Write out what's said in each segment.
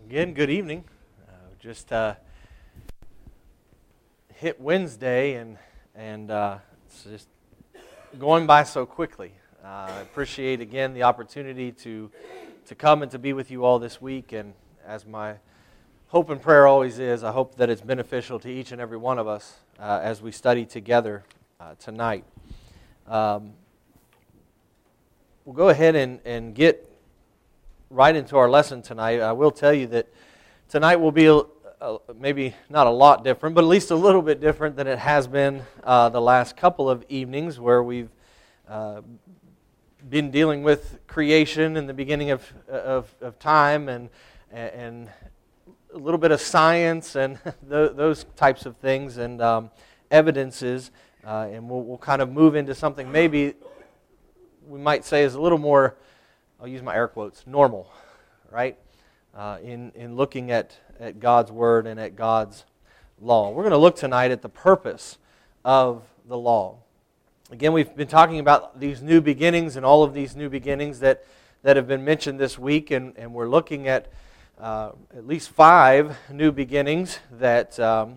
Again, good evening. Just hit Wednesday, and it's just going by so quickly. I appreciate again the opportunity to come and to be with you all this week. And as my hope and prayer always is, I hope that it's beneficial to each and every one of us as we study together tonight. We'll go ahead and get right into our lesson tonight. I will tell you that tonight will be maybe not a lot different, but at least a little bit different than it has been the last couple of evenings, where we've been dealing with creation and the beginning of time and a little bit of science and those types of things and evidences, and we'll kind of move into something maybe we might say is a little more, I'll use my air quotes, normal, right? In looking at God's Word and at God's law. We're going to look tonight at the purpose of the law. Again, we've been talking about these new beginnings and all of these new beginnings that have been mentioned this week, and we're looking at least 5 new beginnings that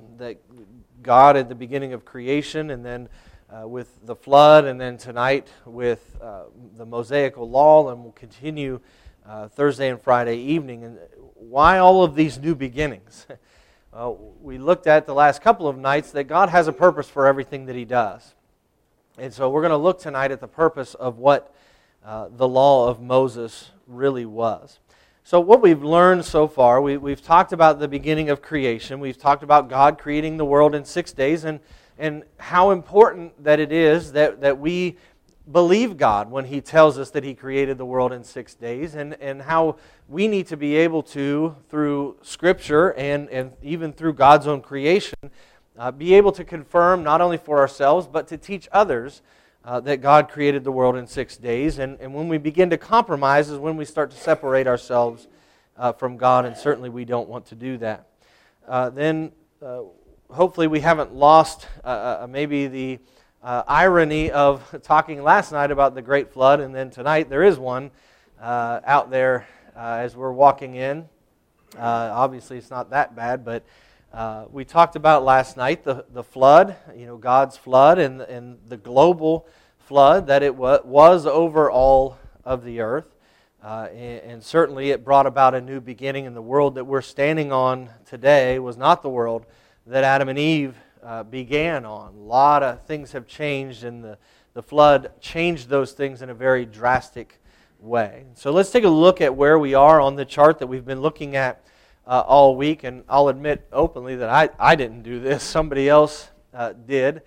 God at the beginning of creation, and then with the flood, and then tonight with the Mosaical law, and we'll continue Thursday and Friday evening. And why all of these new beginnings? We looked at the last couple of nights that God has a purpose for everything that He does. And so we're going to look tonight at the purpose of what the law of Moses really was. So what we've learned so far, we've talked about the beginning of creation. We've talked about God creating the world in 6 days, and how important that it is that we believe God when He tells us that He created the world in 6 days, and how we need to be able to, through Scripture and even through God's own creation, be able to confirm not only for ourselves but to teach others that God created the world in 6 days. And when we begin to compromise is when we start to separate ourselves from God, and certainly we don't want to do that. Then hopefully we haven't lost maybe the irony of talking last night about the Great Flood, and then tonight there is one out there as we're walking in. Obviously it's not that bad, but we talked about last night the flood, God's flood and the global flood, that it was over all of the earth. And certainly it brought about a new beginning, in the world that we're standing on today was not the world that Adam and Eve began on. A lot of things have changed, and the flood changed those things in a very drastic way. So let's take a look at where we are on the chart that we've been looking at all week. And I'll admit openly that I didn't do this. Somebody else did.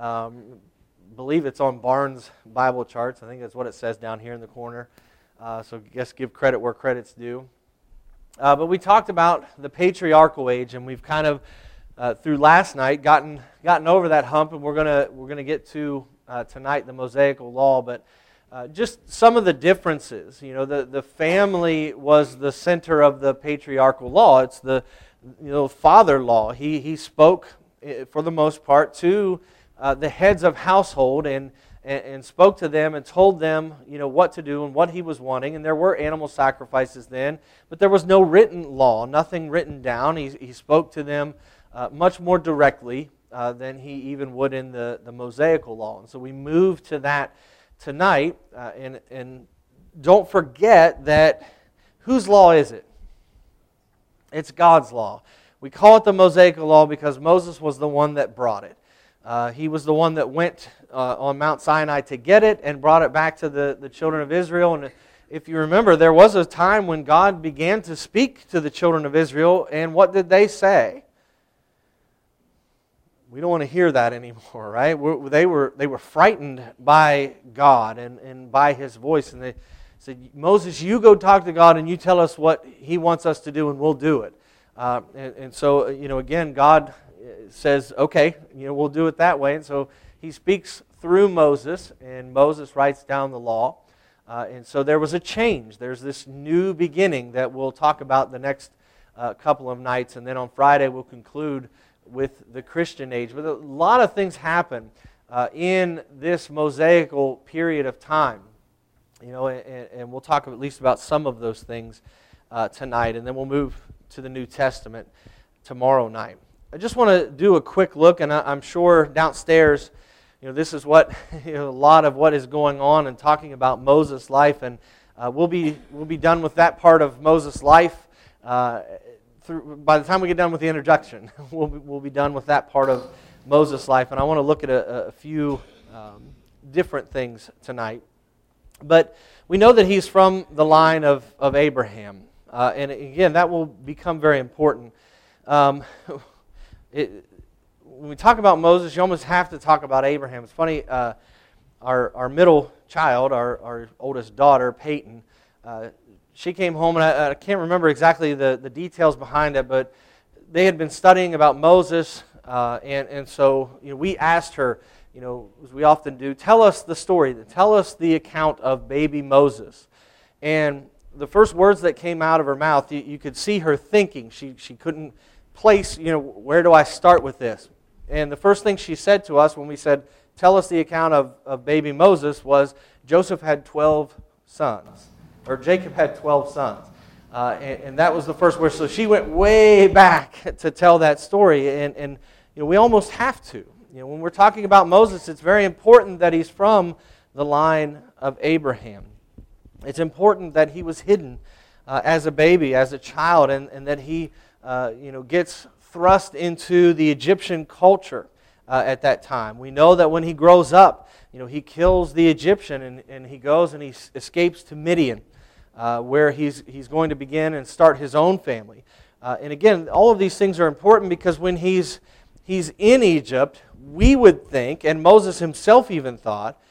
Believe it's on Barnes Bible Charts. I think that's what it says down here in the corner. So I guess give credit where credit's due. But we talked about the patriarchal age, and we've kind of through last night gotten over that hump, and we're gonna get to tonight the Mosaical law. But just some of the differences. The family was the center of the patriarchal law. It's the father law. He spoke for the most part to the heads of household and spoke to them and told them what to do and what he was wanting. And there were animal sacrifices then, but there was no written law, nothing written down. He spoke to them much more directly than he even would in the Mosaical law. And so we move to that tonight, and don't forget that whose law is it? It's God's law. We call it the Mosaical law because Moses was the one that brought it. He was the one that went on Mount Sinai to get it and brought it back to the children of Israel. And if you remember, there was a time when God began to speak to the children of Israel, and what did they say? We don't want to hear that anymore, right? They were frightened by God and by His voice, and they said, "Moses, you go talk to God and you tell us what He wants us to do, and we'll do it." And so, again, God says, "Okay, we'll do it that way." And so He speaks through Moses, and Moses writes down the law. And so there was a change. There's this new beginning that we'll talk about the next couple of nights, and then on Friday we'll conclude with the Christian age. But a lot of things happen in this Mosaical period of time. And we'll talk at least about some of those things tonight, and then we'll move to the New Testament tomorrow night. I just want to do a quick look, and I'm sure downstairs, this is what a lot of what is going on and talking about Moses' life, and we'll be done with that part of Moses' life. By the time we get done with the introduction, we'll be done with that part of Moses' life, and I want to look at a few different things tonight. But we know that he's from the line of Abraham, and again, that will become very important. When we talk about Moses, you almost have to talk about Abraham. It's funny, our middle child, our oldest daughter, Peyton, she came home, and I can't remember exactly the details behind it, but they had been studying about Moses, and so we asked her, as we often do, tell us the story, tell us the account of baby Moses. And the first words that came out of her mouth, you could see her thinking. She couldn't place, where do I start with this? And the first thing she said to us when we said, tell us the account of baby Moses, was Joseph had 12 sons, or Jacob had 12 sons. And that was the first word. So she went way back to tell that story, and we almost have to. When we're talking about Moses, it's very important that he's from the line of Abraham. It's important that he was hidden as a baby, as a child, and that he gets thrust into the Egyptian culture at that time. We know that when he grows up, he kills the Egyptian, and he goes and he escapes to Midian, where he's going to begin and start his own family. And again, all of these things are important because when he's in Egypt, we would think, and Moses himself even thought,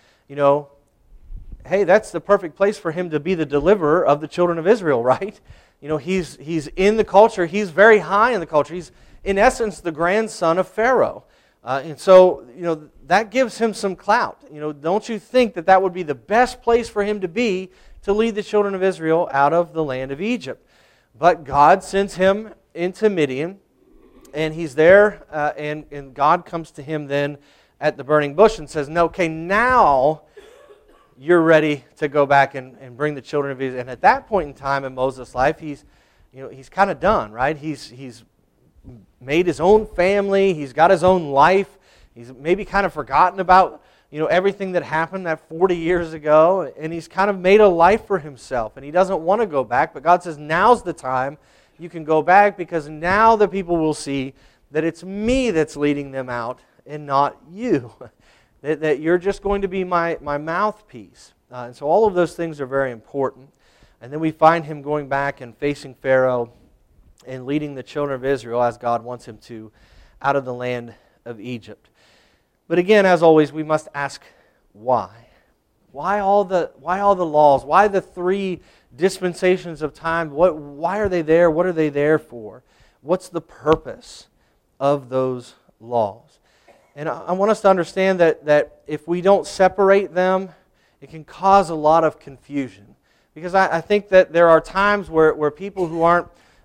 hey, that's the perfect place for him to be the deliverer of the children of Israel, right? He's in the culture. He's very high in the culture. He's, in essence, the grandson of Pharaoh. And so, that gives him some clout. Don't you think that would be the best place for him to be to lead the children of Israel out of the land of Egypt? But God sends him into Midian, and he's there, and God comes to him then at the burning bush and says, no, okay, now you're ready to go back and bring the children of Israel. And at that point in time in Moses' life, he's kind of done, right? He's made his own family. He's got his own life. He's maybe kind of forgotten about everything that happened that 40 years ago, and he's kind of made a life for himself, and he doesn't want to go back. But God says, now's the time you can go back, because now the people will see that it's me that's leading them out and not you. that you're just going to be my mouthpiece. And so all of those things are very important. And then we find him going back and facing Pharaoh and leading the children of Israel, as God wants him to, out of the land of Egypt. But again, as always, we must ask why. Why all the laws? Why the 3 dispensations of time? Why are they there? What are they there for? What's the purpose of those laws? And I want us to understand that if we don't separate them, it can cause a lot of confusion. Because I think that there are times where people who aren't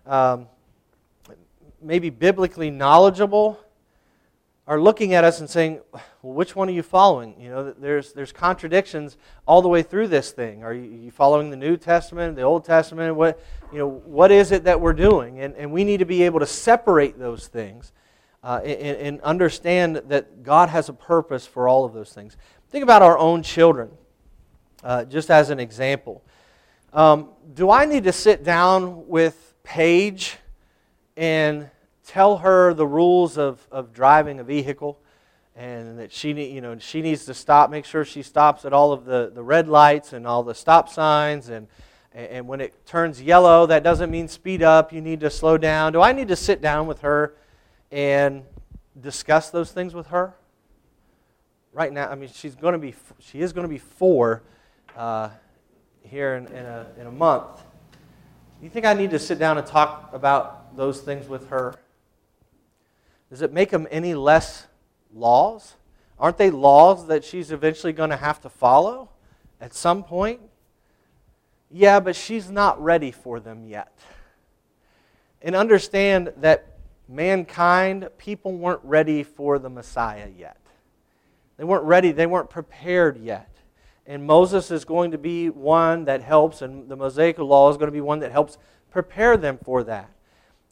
maybe biblically knowledgeable are looking at us and saying, well, which one are you following? There's contradictions all the way through this thing. Are you following the New Testament, the Old Testament? What is it that we're doing? And we need to be able to separate those things and understand that God has a purpose for all of those things. Think about our own children, just as an example. Do I need to sit down with Paige and tell her the rules of driving a vehicle, and that she needs to stop, make sure she stops at all of the red lights and all the stop signs, and when it turns yellow, that doesn't mean speed up, you need to slow down? Do I need to sit down with her and discuss those things with her? Right now, she is going to be 4 here in a month. Do you think I need to sit down and talk about those things with her? Does it make them any less laws? Aren't they laws that she's eventually going to have to follow at some point? Yeah, but she's not ready for them yet. And understand that mankind, people weren't ready for the Messiah yet. They weren't ready, they weren't prepared yet. And Moses is going to be one that helps, and the Mosaic law is going to be one that helps prepare them for that.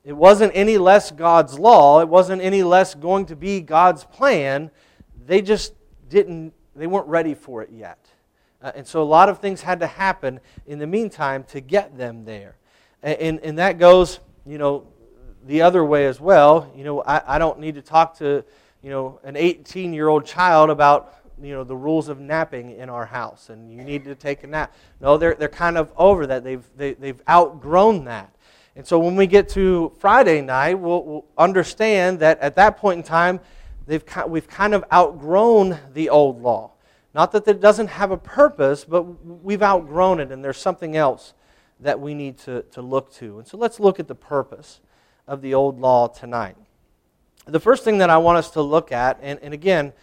It wasn't any less God's law. It wasn't any less going to be God's plan. They just they weren't ready for it yet. And so a lot of things had to happen in the meantime to get them there. And that goes, the other way as well. I don't need to talk to, an 18-year-old child about, the rules of napping in our house, and you need to take a nap. No, they're kind of over that. They've outgrown that. And so when we get to Friday night, we'll understand that at that point in time, we've kind of outgrown the old law. Not that it doesn't have a purpose, but we've outgrown it, and there's something else that we need to look to. And so let's look at the purpose of the old law tonight. The first thing that I want us to look at, and again,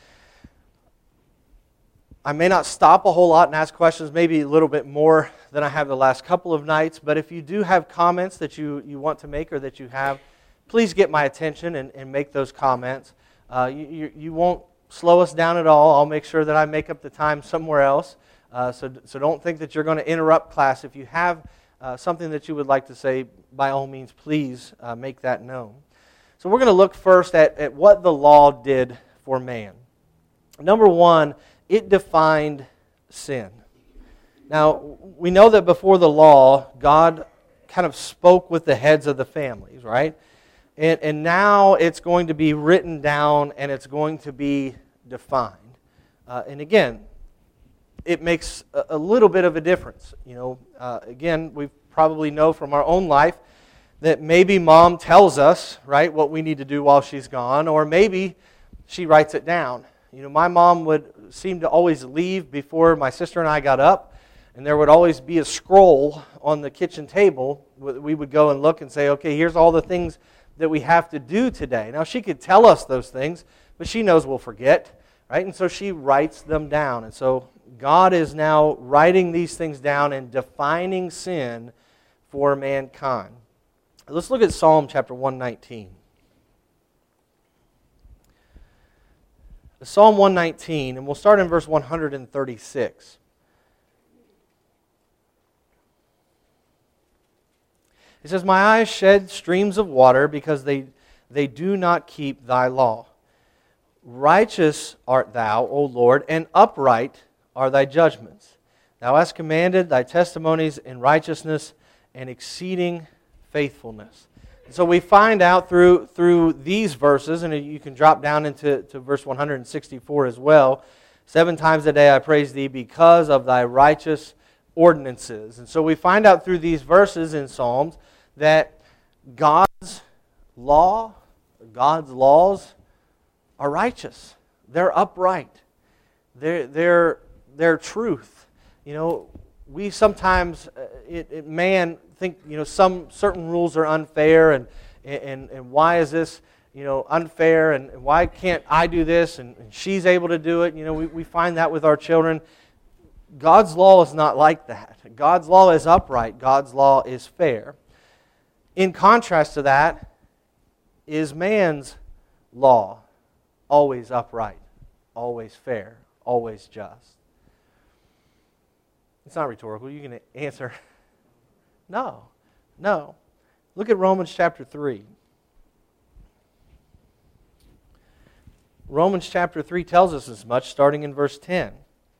I may not stop a whole lot and ask questions, maybe a little bit more than I have the last couple of nights, but if you do have comments that you want to make or that you have, please get my attention and make those comments. You won't slow us down at all. I'll make sure that I make up the time somewhere else. So don't think that you're going to interrupt class. If you have something that you would like to say, by all means, please make that known. So we're going to look first at what the law did for man. Number one, it defined sin. Now, we know that before the law, God kind of spoke with the heads of the families, right? And now it's going to be written down and it's going to be defined. And again, it makes a little bit of a difference. Again, we probably know from our own life that maybe mom tells us, right, what we need to do while she's gone, or maybe she writes it down. My mom would seem to always leave before my sister and I got up, and there would always be a scroll on the kitchen table. We would go and look and say, okay, here's all the things that we have to do today. Now, she could tell us those things, but she knows we'll forget, right? And so she writes them down. And so God is now writing these things down and defining sin for mankind. Let's look at Psalm chapter 119. Psalm 119, and we'll start in verse 136. It says, "My eyes shed streams of water because they do not keep thy law. Righteous art thou, O Lord, and upright are thy judgments. Thou hast commanded thy testimonies in righteousness and exceeding faithfulness." And so we find out through these verses, and you can drop down into verse 164 as well, 7 times a day I praise thee because of thy righteous ordinances. And so we find out through these verses in Psalms that God's law, God's laws are righteous. They're upright. They're truth. We sometimes, man, think some certain rules are unfair, and why is this unfair, and why can't I do this, and she's able to do it. We find that with our children. God's law is not like that. God's law is upright. God's law is fair. In contrast to that is man's law, always upright, always fair, always just. It's not rhetorical. You can answer, no. Look at Romans chapter 3. Romans chapter 3 tells us as much, starting in verse 10.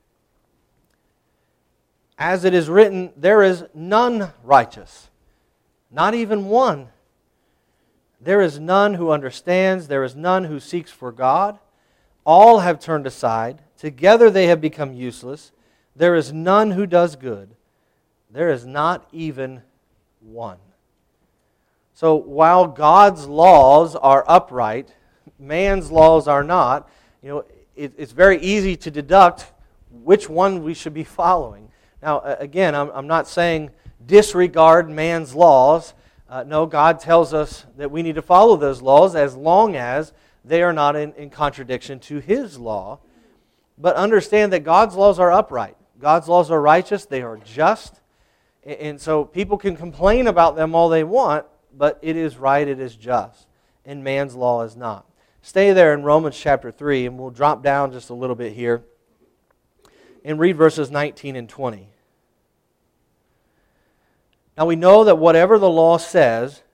"As it is written, there is none righteous, not even one. There is none who understands, there is none who seeks for God. All have turned aside, together they have become useless. There is none who does good. There is not even one." So while God's laws are upright, man's laws are not. It's very easy to deduct which one we should be following. Now, again, I'm not saying disregard man's laws. No, God tells us that we need to follow those laws as long as they are not in contradiction to His law. But understand that God's laws are upright. God's laws are righteous. They are just. And so people can complain about them all they want, but it is right, it is just. And man's law is not. Stay there in Romans chapter 3, and we'll drop down just a little bit here and read verses 19 and 20. "Now we know that whatever the law says,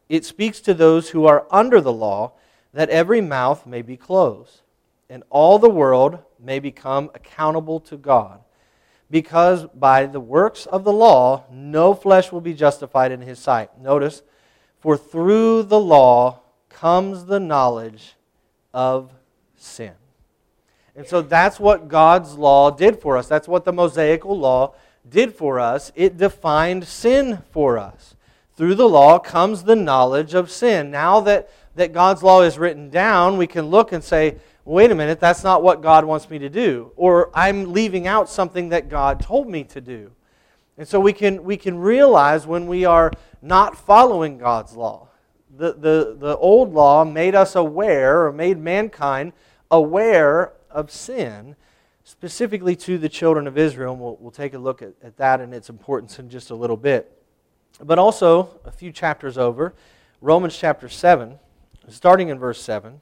it speaks to those who are under the law, that every mouth may be closed, and all the world may become accountable to God. Because by the works of the law, no flesh will be justified in His sight. Notice, for through the law comes the knowledge of sin. And so that's what God's law did for us. That's what the Mosaical law did for us. It defined sin for us. Through the law comes the knowledge of sin. Now that God's law is written down, we can look and say, wait a minute, that's not what God wants me to do. Or I'm leaving out something that God told me to do. And so we can realize when we are not following God's law. The old law made us aware, or made mankind aware of sin, specifically to the children of Israel. And we'll take a look at that and its importance in just a little bit. But also, a few chapters over, Romans chapter 7, starting in verse 7.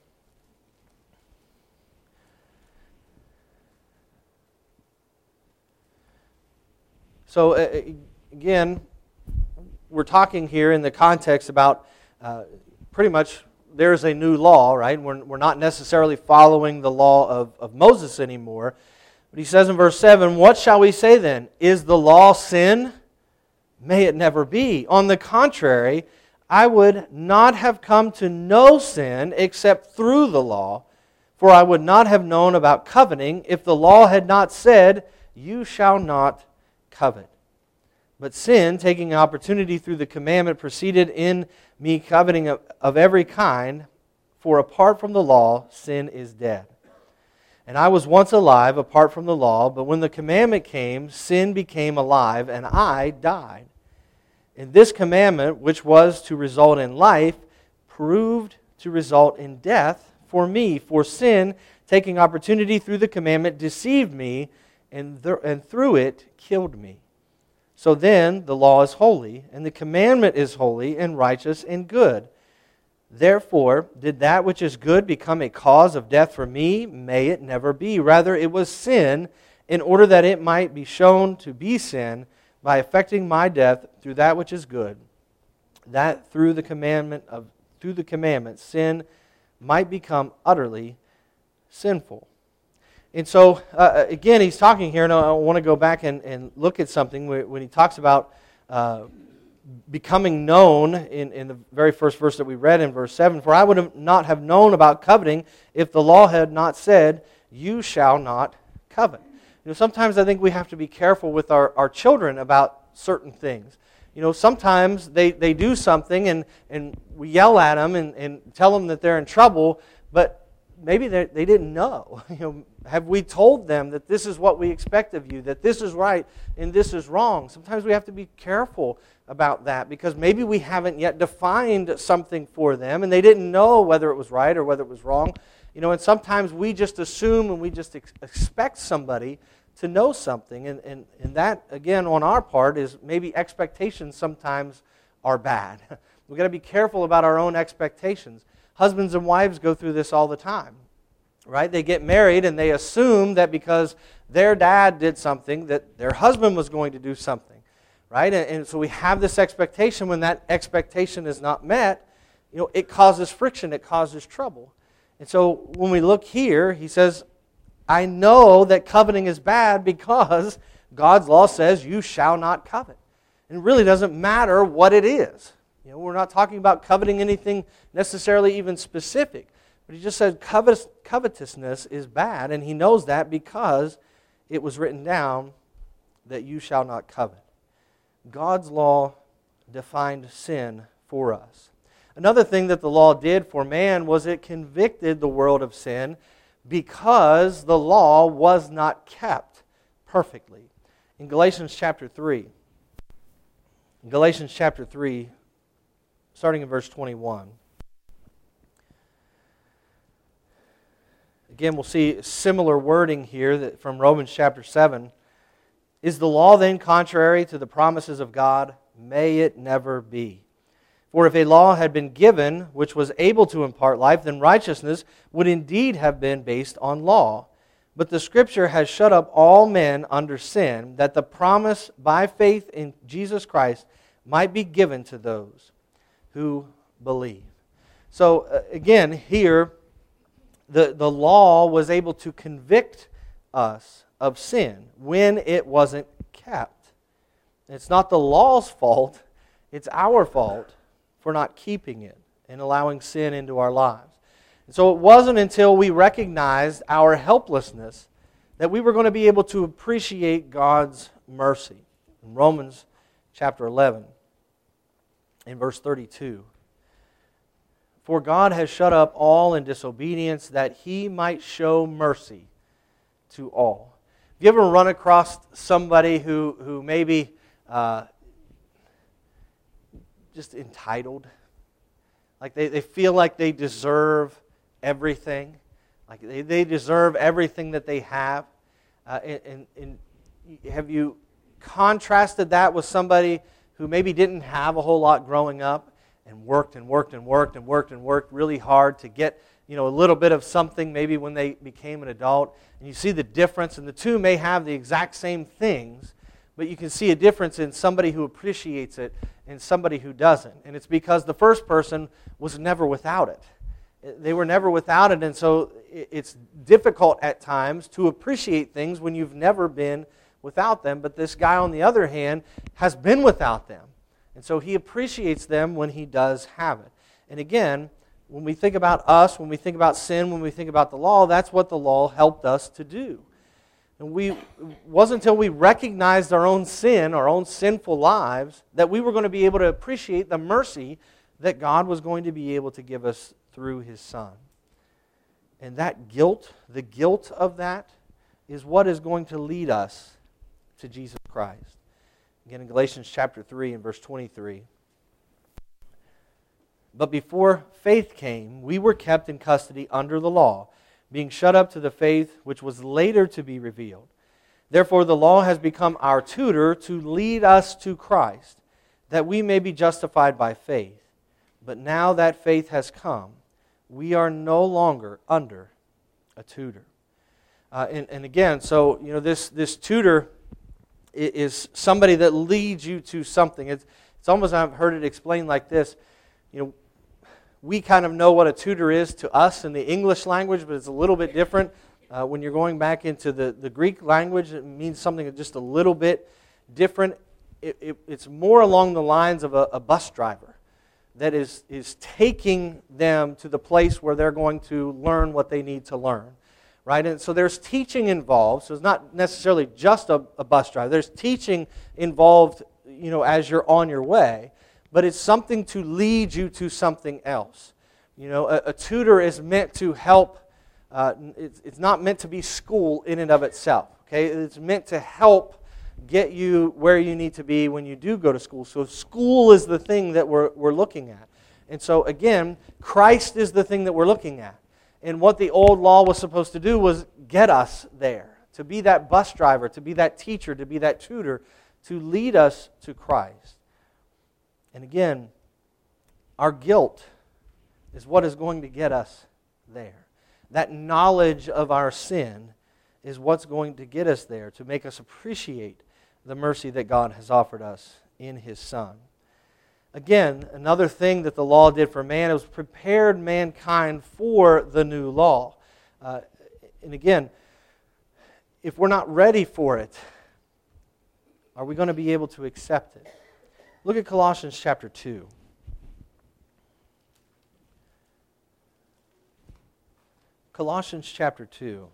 So, again, we're talking here in the context about pretty much there's a new law, right? We're not necessarily following the law of Moses anymore. But he says in verse 7, what shall we say then? Is the law sin? May it never be. On the contrary, I would not have come to know sin except through the law, for I would not have known about coveting if the law had not said, you shall not covet. But sin, taking opportunity through the commandment, proceeded in me coveting of every kind, for apart from the law, sin is dead. And I was once alive apart from the law, but when the commandment came, sin became alive, and I died. And this commandment, which was to result in life, proved to result in death for me. For sin, taking opportunity through the commandment, deceived me, and through it killed me. So then the law is holy, and the commandment is holy and righteous and good. Therefore, did that which is good become a cause of death for me? May it never be. Rather, it was sin, in order that it might be shown to be sin, by effecting my death through that which is good, that through the commandment, sin might become utterly sinful. And so, again, he's talking here, and I want to go back and look at something when he talks about becoming known in the very first verse that we read in verse 7. For I would not have known about coveting if the law had not said, you shall not covet. You know, sometimes I think we have to be careful with our children about certain things. You know, sometimes they do something and we yell at them and tell them that they're in trouble, but maybe they didn't know. You know, have we told them that this is what we expect of you, that this is right and this is wrong? Sometimes we have to be careful about that because maybe we haven't yet defined something for them and they didn't know whether it was right or whether it was wrong. You know, and sometimes we just assume and we just expect somebody to know something. And that, again, on our part is maybe expectations sometimes are bad. We've got to be careful about our own expectations. Husbands and wives go through this all the time, right? They get married and they assume that because their dad did something that their husband was going to do something, right? And so we have this expectation. When that expectation is not met, you know, it causes friction, it causes trouble. And so when we look here, he says, I know that coveting is bad because God's law says you shall not covet. And it really doesn't matter what it is. You know, we're not talking about coveting anything necessarily even specific. But he just said covetousness is bad, and he knows that because it was written down that you shall not covet. God's law defined sin for us. Another thing that the law did for man was it convicted the world of sin because the law was not kept perfectly. In Galatians chapter 3, starting in verse 21. Again, we'll see similar wording here from Romans chapter 7. Is the law then contrary to the promises of God? May it never be. For if a law had been given which was able to impart life, then righteousness would indeed have been based on law. But the Scripture has shut up all men under sin, that the promise by faith in Jesus Christ might be given to those who believe. So again, here, the law was able to convict us of sin when it wasn't kept. It's not the law's fault, it's our fault for not keeping it and allowing sin into our lives. And so it wasn't until we recognized our helplessness that we were going to be able to appreciate God's mercy. In Romans chapter 11, in verse 32, "For God has shut up all in disobedience, that He might show mercy to all." Have you ever run across somebody who maybe just entitled? Like they feel like they deserve everything. Like they deserve everything that they have. And have you contrasted that with somebody who maybe didn't have a whole lot growing up and worked really hard to get a little bit of something maybe when they became an adult? And you see the difference, and the two may have the exact same things, but you can see a difference in somebody who appreciates it and somebody who doesn't. And it's because the first person was never without it. They were never without it, and so it's difficult at times to appreciate things when you've never been without them. But this guy, on the other hand, has been without them. And so he appreciates them when he does have it. And again, when we think about us, when we think about sin, when we think about the law, that's what the law helped us to do. And it wasn't until we recognized our own sin, our own sinful lives, that we were going to be able to appreciate the mercy that God was going to be able to give us through His Son. And that guilt, the guilt of that, is what is going to lead us to Jesus Christ. Again, in Galatians chapter 3 and verse 23. "But before faith came, we were kept in custody under the law, being shut up to the faith which was later to be revealed. Therefore the law has become our tutor to lead us to Christ, that we may be justified by faith. But now that faith has come, we are no longer under a tutor." And again, so this tutor is somebody that leads you to something. It's almost, I've heard it explained like this. We kind of know what a tutor is to us in the English language, but it's a little bit different. When you're going back into the Greek language, it means something just a little bit different. It's more along the lines of a bus driver that is taking them to the place where they're going to learn what they need to learn, right? And so there's teaching involved. So it's not necessarily just a bus driver. There's teaching involved, as you're on your way, but it's something to lead you to something else. A tutor is meant to help. It's not meant to be school in and of itself. Okay, it's meant to help get you where you need to be when you do go to school. So school is the thing that we're looking at. And so again, Christ is the thing that we're looking at. And what the old law was supposed to do was get us there, to be that bus driver, to be that teacher, to be that tutor, to lead us to Christ. And again, our guilt is what is going to get us there. That knowledge of our sin is what's going to get us there, to make us appreciate the mercy that God has offered us in His Son. Again, another thing that the law did for man, it was prepared mankind for the new law. And again, if we're not ready for it, are we going to be able to accept it? Look at Colossians chapter 2. Colossians chapter 2.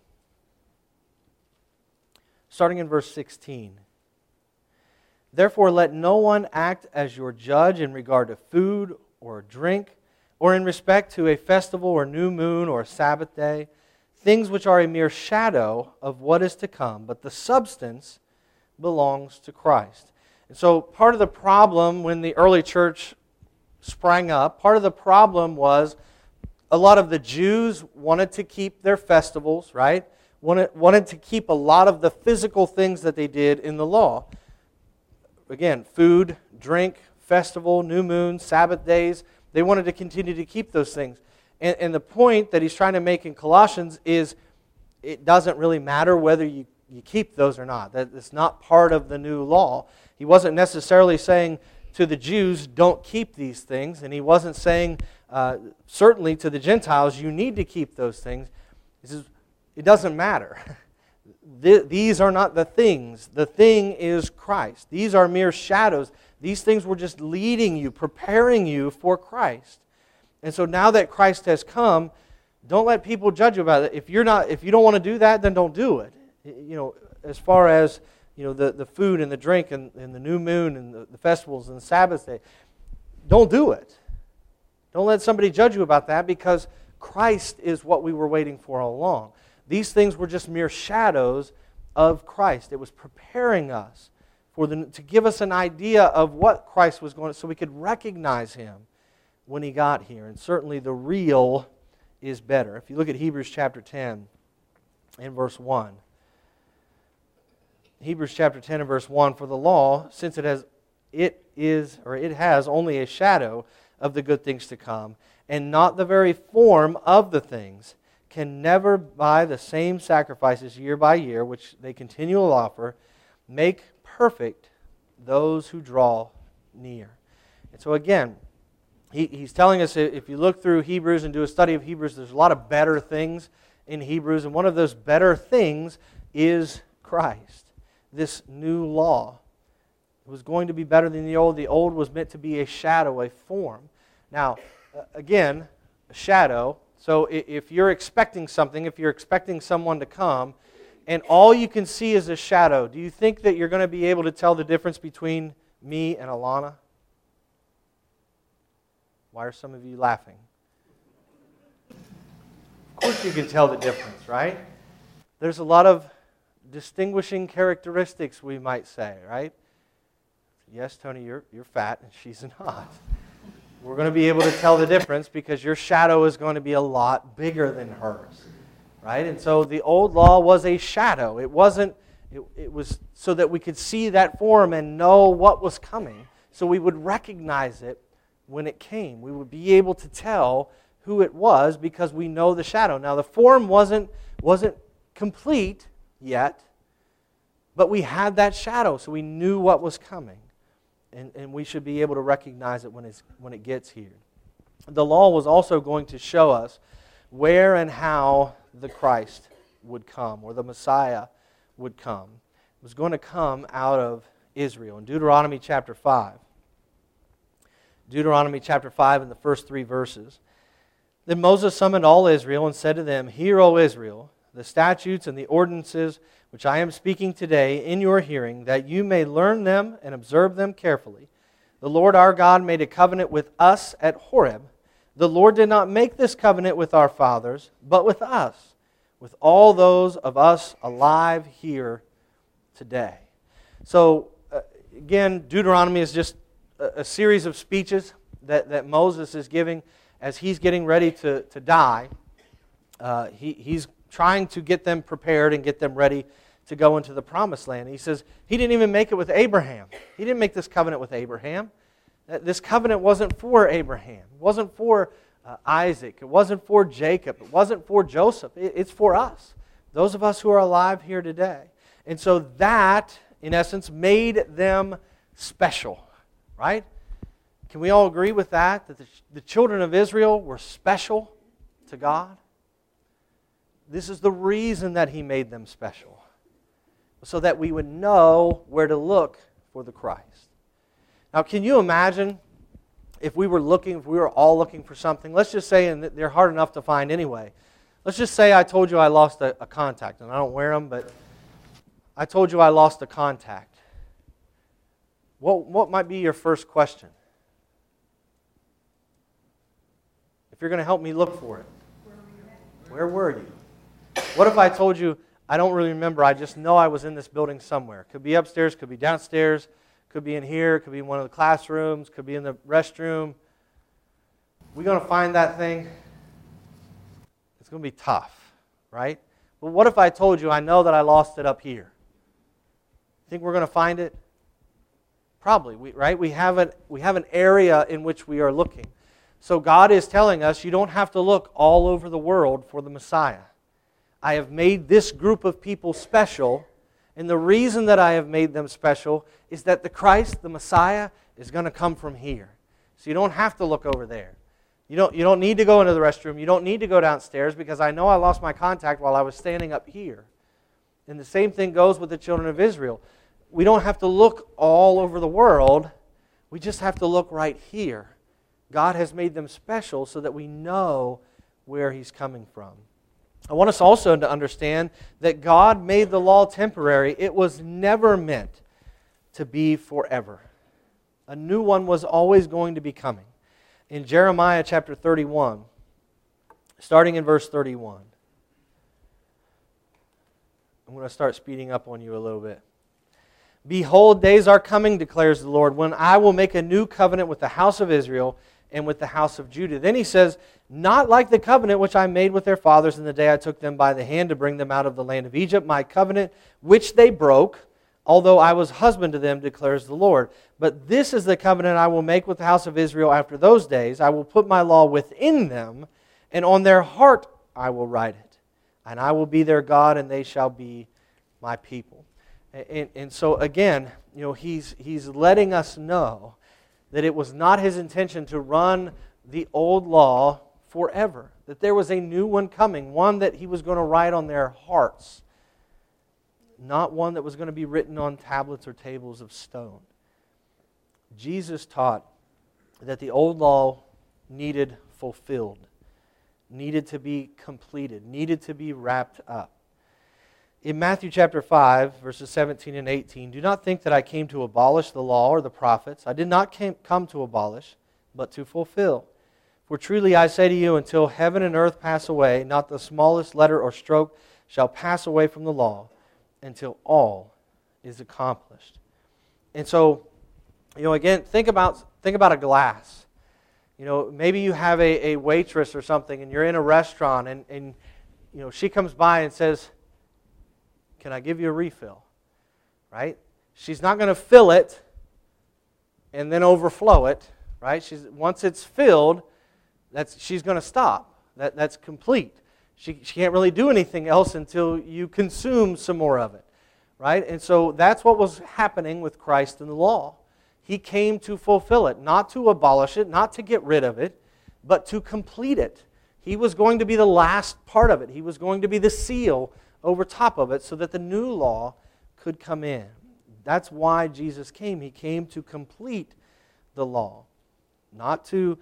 Starting in verse 16. "Therefore let no one act as your judge in regard to food or drink, or in respect to a festival or new moon or a Sabbath day, things which are a mere shadow of what is to come, but the substance belongs to Christ." And so part of the problem when the early church sprang up, part of the problem was a lot of the Jews wanted to keep their festivals, right? Wanted to keep a lot of the physical things that they did in the law. Again, food, drink, festival, new moon, Sabbath days. They wanted to continue to keep those things. And the point that he's trying to make in Colossians is it doesn't really matter whether you keep those or not. That it's not part of the new law. He wasn't necessarily saying to the Jews, don't keep these things. And He wasn't saying, certainly to the Gentiles, you need to keep those things. He says, it doesn't matter. These are not the things. The thing is Christ. These are mere shadows. These things were just leading you, preparing you for Christ. And so now that Christ has come, don't let people judge you about it. If you don't want to do that, then don't do it. As far as the food and the drink and the new moon and the festivals and the Sabbath day, don't do it. Don't let somebody judge you about that, because Christ is what we were waiting for all along. These things were just mere shadows of Christ. It was preparing us to give us an idea of what Christ was going to, so we could recognize Him when He got here. And certainly the real is better. If you look at Hebrews chapter 10 and verse 1. Hebrews chapter 10 and verse 1, for the law, since it has only a shadow of the good things to come, and not the very form of the things, can never, by the same sacrifices year by year, which they continually offer, make perfect those who draw near. And so again, he's telling us, if you look through Hebrews and do a study of Hebrews, there's a lot of better things in Hebrews, and one of those better things is Christ. This new law. It was going to be better than the old. The old was meant to be a shadow, a form. Now, again, a shadow. So if you're expecting something, if you're expecting someone to come, and all you can see is a shadow, do you think that you're going to be able to tell the difference between me and Alana? Why are some of you laughing? Of course you can tell the difference, right? There's a lot of distinguishing characteristics, we might say, right? Yes, Tony, you're fat and she's not. We're going to be able to tell the difference because your shadow is going to be a lot bigger than hers, right? And so the old law was a shadow. It was so that we could see that form and know what was coming, so we would recognize it when it came. We would be able to tell who it was because we know the shadow. Now the form wasn't complete yet, but we had that shadow, so we knew what was coming. And we should be able to recognize it when it gets here. The law was also going to show us where and how the Christ would come, or the Messiah would come. It was going to come out of Israel. In Deuteronomy chapter 5. Deuteronomy chapter 5 in the first 3 verses. Then Moses summoned all Israel and said to them, Hear, O Israel, the statutes and the ordinances which I am speaking today in your hearing, that you may learn them and observe them carefully. The Lord our God made a covenant with us at Horeb. The Lord did not make this covenant with our fathers, but with us, with all those of us alive here today. So, again, Deuteronomy is just a series of speeches that Moses is giving as he's getting ready to die. He's trying to get them prepared and get them ready to go into the promised land. He says he didn't even make it with Abraham. He didn't make this covenant with Abraham. This covenant wasn't for Abraham. It wasn't for Isaac. It wasn't for Jacob. It wasn't for Joseph. It's for us, those of us who are alive here today. And so that, in essence, made them special, right? Can we all agree with that? That the children of Israel were special to God? This is the reason that He made them special, so that we would know where to look for the Christ. Now, can you imagine if we were all looking for something? Let's just say, and they're hard enough to find anyway. Let's just say I told you I lost a contact, and I don't wear them, but I told you I lost a contact. What might be your first question? If you're going to help me look for it. Where were you? What if I told you, I don't really remember, I just know I was in this building somewhere. Could be upstairs, could be downstairs, could be in here, could be in one of the classrooms, could be in the restroom. We're going to find that thing? It's going to be tough, right? But what if I told you, I know that I lost it up here? Think we're going to find it? Probably, right? We have an area in which we are looking. So God is telling us, you don't have to look all over the world for the Messiah. I have made this group of people special, And the reason that I have made them special is that the Christ, the Messiah, is going to come from here. So you don't have to look over there. You don't need to go into the restroom. You don't need to go downstairs because I know I lost my contact while I was standing up here. And the same thing goes with the children of Israel. We don't have to look all over the world. We just have to look right here. God has made them special so that we know where He's coming from. I want us also to understand that God made the law temporary. It was never meant to be forever. A new one was always going to be coming. In Jeremiah chapter 31, starting in verse 31, I'm going to start speeding up on you a little bit. Behold, days are coming, declares the Lord, when I will make a new covenant with the house of Israel and with the house of Judah. Then He says, not like the covenant which I made with their fathers in the day I took them by the hand to bring them out of the land of Egypt, my covenant which they broke, although I was husband to them, declares the Lord. But this is the covenant I will make with the house of Israel after those days. I will put my law within them, and on their heart I will write it. And I will be their God, and they shall be my people. And so again, He's letting us know that it was not His intention to run the old law forever. That there was a new one coming, one that He was going to write on their hearts. Not one that was going to be written on tablets or tables of stone. Jesus taught that the old law needed fulfilled, needed to be completed, needed to be wrapped up. In Matthew chapter 5, verses 17 and 18, do not think that I came to abolish the law or the prophets. I did not come to abolish, but to fulfill. For truly I say to you, until heaven and earth pass away, not the smallest letter or stroke shall pass away from the law, until all is accomplished. And so, again, think about a glass. Maybe you have a waitress or something, and you're in a restaurant, and she comes by and says, can I give you a refill? Right? She's not going to fill it and then overflow it. Right? Once it's filled, she's going to stop. That's complete. She can't really do anything else until you consume some more of it. Right? And so that's what was happening with Christ and the law. He came to fulfill it, not to abolish it, not to get rid of it, but to complete it. He was going to be the last part of it. He was going to be the seal over top of it so that the new law could come in. That's why Jesus came. He came to complete the law, not to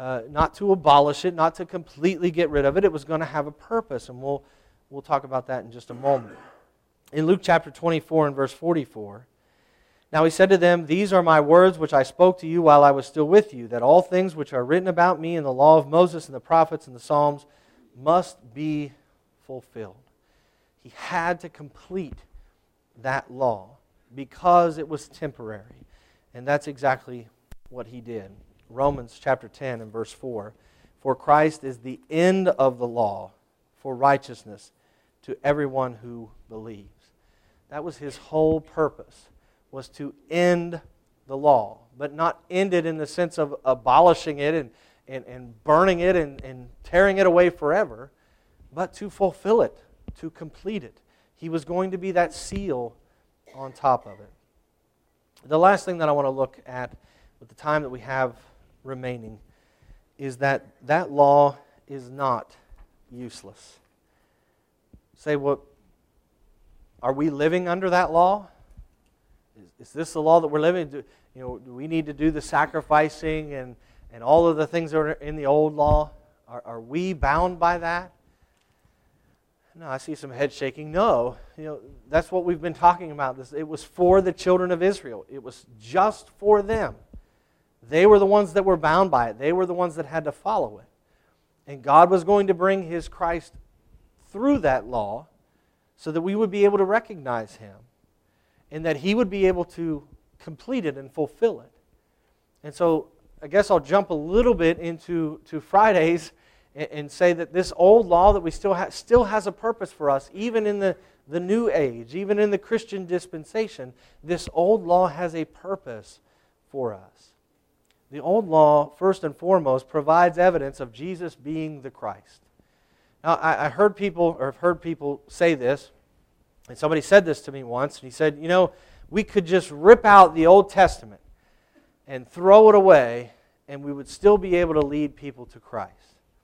abolish it, not to completely get rid of it. It was going to have a purpose, and we'll talk about that in just a moment. In Luke chapter 24 and verse 44, now He said to them, these are my words which I spoke to you while I was still with you, that all things which are written about me in the law of Moses and the prophets and the Psalms must be fulfilled. He had to complete that law because it was temporary. And that's exactly what He did. Romans chapter 10 and verse 4, for Christ is the end of the law for righteousness to everyone who believes. That was His whole purpose, was to end the law, but not end it in the sense of abolishing it and burning it and tearing it away forever, but to fulfill it, to complete it. He was going to be that seal on top of it. The last thing that I want to look at with the time that we have remaining is that law is not useless. Say, what? Are we living under that law? Is this the law that we're living? Do we need to do the sacrificing and all of the things that are in the old law? Are we bound by that? No, I see some head shaking. No, that's what we've been talking about. It was for the children of Israel. It was just for them. They were the ones that were bound by it. They were the ones that had to follow it. And God was going to bring His Christ through that law so that we would be able to recognize Him and that He would be able to complete it and fulfill it. And so I guess I'll jump a little bit into Fridays and say that this old law that we still has a purpose for us, even in the new age, even in the Christian dispensation. This old law has a purpose for us. The old law, first and foremost, provides evidence of Jesus being the Christ. Now, I've heard people say this, And somebody said this to me once, and he said, we could just rip out the Old Testament and throw it away, and we would still be able to lead people to Christ.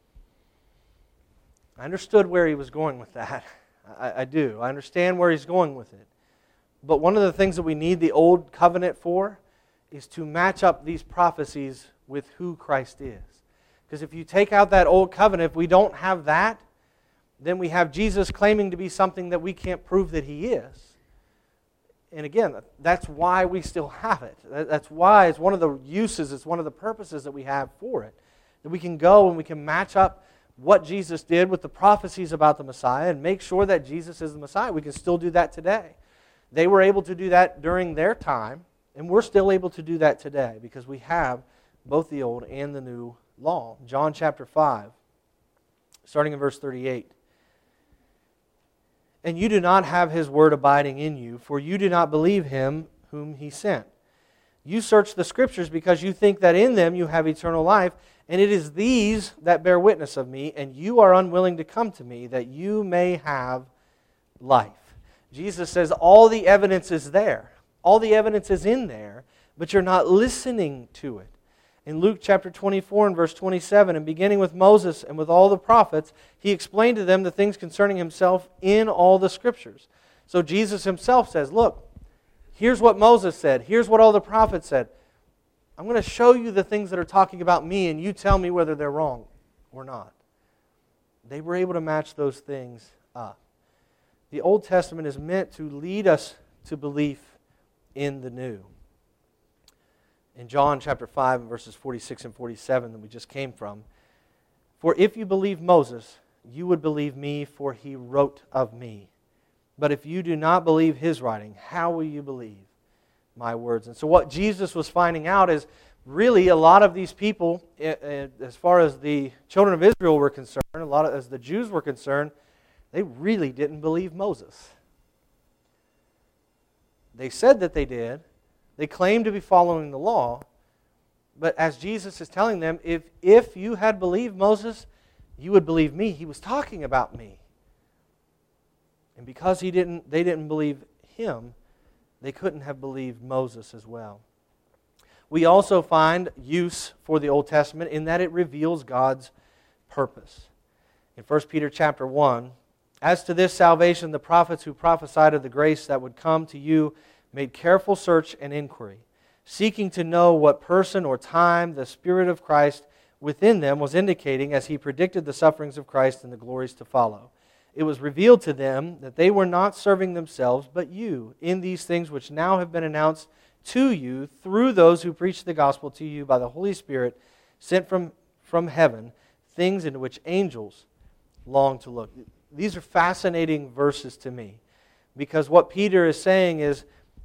I understood where he was going with that. I do. I understand where he's going with it. But one of the things that we need the Old Covenant for is to match up these prophecies with who Christ is. Because if you take out that Old Covenant, if we don't have that, then we have Jesus claiming to be something that we can't prove that He is. And again, that's why we still have it. That's why it's one of the uses, it's one of the purposes that we have for it. That we can go and we can match up what Jesus did with the prophecies about the Messiah and make sure that Jesus is the Messiah. We can still do that today. They were able to do that during their time, and we're still able to do that today because we have both the Old and the New Law. John chapter 5, starting in verse 38. And you do not have His word abiding in you, for you do not believe Him whom He sent. You search the Scriptures because you think that in them you have eternal life, and it is these that bear witness of me, and you are unwilling to come to me that you may have life. Jesus says all the evidence is there. All the evidence is in there, but you're not listening to it. In Luke chapter 24 and verse 27, and beginning with Moses and with all the prophets, He explained to them the things concerning Himself in all the Scriptures. So Jesus Himself says, look, here's what Moses said. Here's what all the prophets said. I'm going to show you the things that are talking about me, and you tell me whether they're wrong or not. They were able to match those things up. The Old Testament is meant to lead us to belief in the New. In John chapter 5, verses 46 and 47 that we just came from, for if you believe Moses, you would believe me, for he wrote of me. But if you do not believe his writing, how will you believe my words? And so what Jesus was finding out is really a lot of these people, as far as the children of Israel were concerned, as the Jews were concerned, they really didn't believe Moses. They said that they did. They claimed to be following the law. But as Jesus is telling them, if you had believed Moses, you would believe me. He was talking about me. And because they didn't believe him, they couldn't have believed Moses as well. We also find use for the Old Testament in that it reveals God's purpose. In 1 Peter chapter 1, as to this salvation, the prophets who prophesied of the grace that would come to you made careful search and inquiry, seeking to know what person or time the Spirit of Christ within them was indicating as He predicted the sufferings of Christ and the glories to follow. It was revealed to them that they were not serving themselves, but you, in these things which now have been announced to you through those who preach the gospel to you by the Holy Spirit sent from heaven, things into which angels long to look. These are fascinating verses to me, because what Peter is saying is,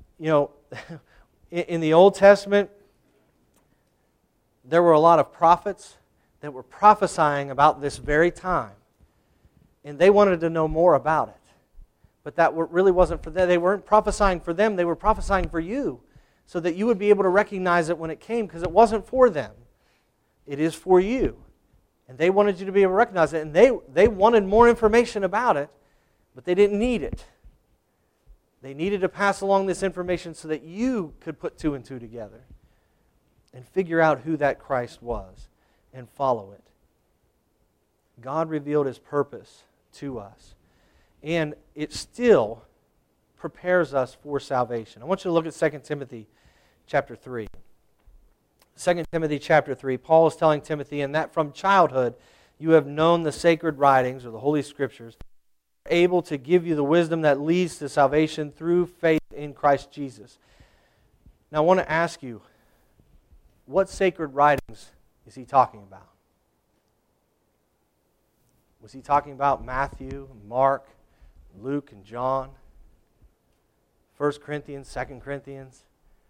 in the Old Testament, there were a lot of prophets that were prophesying about this very time. And they wanted to know more about it. But that really wasn't for them. They weren't prophesying for them. They were prophesying for you, so that you would be able to recognize it when it came, because it wasn't for them. It is for you. And they wanted you to be able to recognize it. And they wanted more information about it, but they didn't need it. They needed to pass along this information so that you could put two and two together and figure out who that Christ was and follow it. God revealed His purpose to us, and it still prepares us for salvation. I want you to look at 2 Timothy chapter 3. 2 Timothy chapter 3, Paul is telling Timothy, and that from childhood you have known the sacred writings, or the Holy Scriptures, able to give you the wisdom that leads to salvation through faith in Christ Jesus. Now I want to ask you, what sacred writings is he talking about? Was he talking about Matthew, Mark, Luke, and John? 1 Corinthians, 2 Corinthians?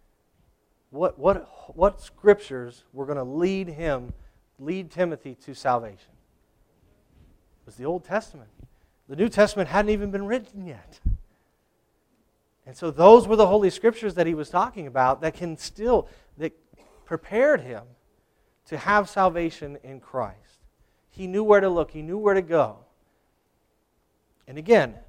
What scriptures were going to lead Timothy to salvation? It was the Old Testament. The New Testament hadn't even been written yet. And so those were the Holy Scriptures that he was talking about that prepared him to have salvation in Christ. He knew where to look. He knew where to go. And again,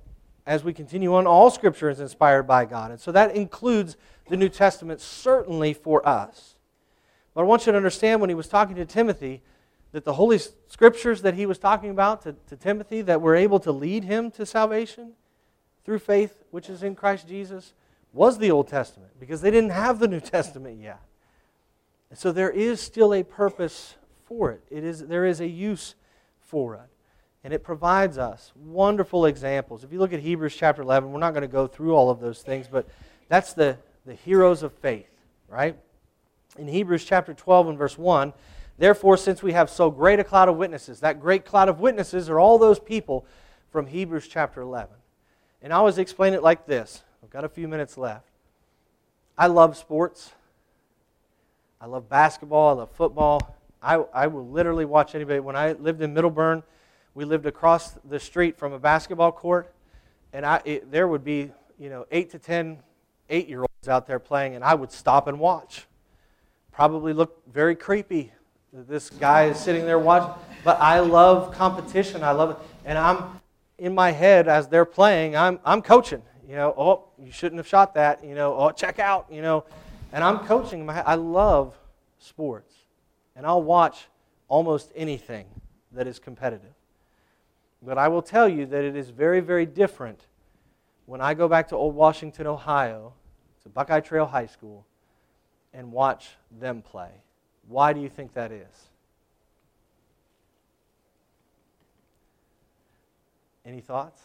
as we continue on, all Scripture is inspired by God. And so that includes the New Testament certainly for us. But I want you to understand when he was talking to Timothy that the Holy Scriptures that he was talking about to Timothy that were able to lead him to salvation through faith, which is in Christ Jesus, was the Old Testament, because they didn't have the New Testament yet. And so there is still a purpose for it. There is a use for it. And it provides us wonderful examples. If you look at Hebrews chapter 11, we're not going to go through all of those things, but that's the heroes of faith, right? In Hebrews chapter 12 and verse 1, therefore, since we have so great a cloud of witnesses, that great cloud of witnesses are all those people from Hebrews chapter 11. And I always explain it like this. I've got a few minutes left. I love sports. I love basketball. I love football. I will literally watch anybody. When I lived in Middleburn, we lived across the street from a basketball court, and there would be 8 to 10 8-year-olds out there playing, and I would stop and watch. Probably look very creepy. This guy is sitting there watching, but I love competition. I love it, and I'm in my head as they're playing. I'm coaching. Oh, you shouldn't have shot that. Oh, check out. And I'm coaching in my head. I love sports, and I'll watch almost anything that is competitive. But I will tell you that it is very, very different when I go back to Old Washington, Ohio, to Buckeye Trail High School, and watch them play. Why do you think that is? Any thoughts?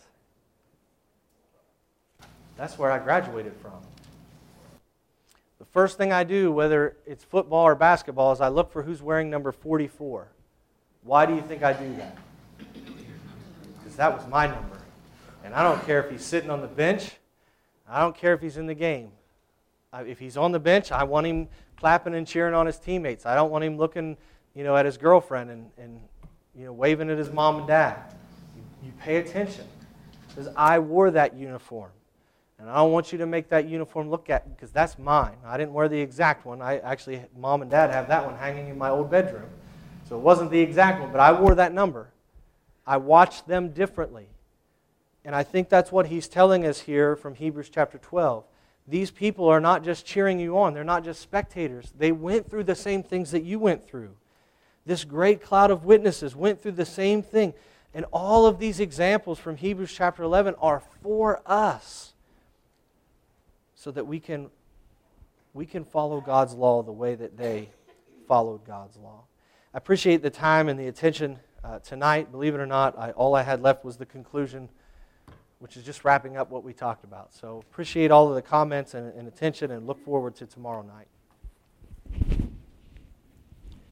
That's where I graduated from. The first thing I do, whether it's football or basketball, is I look for who's wearing number 44. Why do you think I do that? Because that was my number. And I don't care if he's sitting on the bench. I don't care if he's in the game. If he's on the bench, I want him clapping and cheering on his teammates. I don't want him looking, at his girlfriend and waving at his mom and dad. You pay attention. Because I wore that uniform. And I don't want you to make that uniform look at, because that's mine. I didn't wear the exact one. Mom and Dad have that one hanging in my old bedroom. So it wasn't the exact one, but I wore that number. I watched them differently. And I think that's what he's telling us here from Hebrews chapter 12. These people are not just cheering you on. They're not just spectators. They went through the same things that you went through. This great cloud of witnesses went through the same thing. And all of these examples from Hebrews chapter 11 are for us, so that we can follow God's law the way that they followed God's law. I appreciate the time and the attention tonight. Believe it or not, all I had left was the conclusion, which is just wrapping up what we talked about. So appreciate all of the comments and attention, and look forward to tomorrow night.